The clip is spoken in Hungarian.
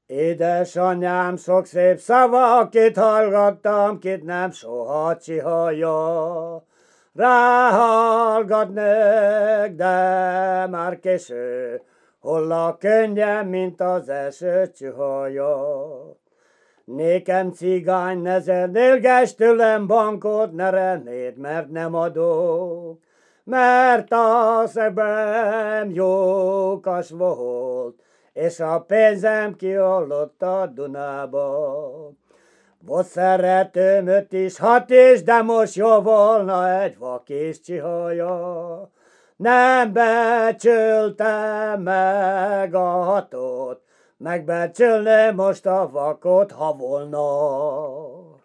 Édesanyám, sok szép szavakit hallgattam, kit nem soha csihaja. Ráhallgatnék, de már késő, hol a könnyem, mint az eső csihaja. Nékem cigány nezernélges tőlem bankot, ne reméd, mert nem adok. Mert a szebem jókas volt, és a pénzem kiollott a Dunába. Volt szeretőm öt is, hat is, de most jó volna egy vakis csihaja. Nem becsültem meg a hatot, megbecsülném most a vakot, ha volna.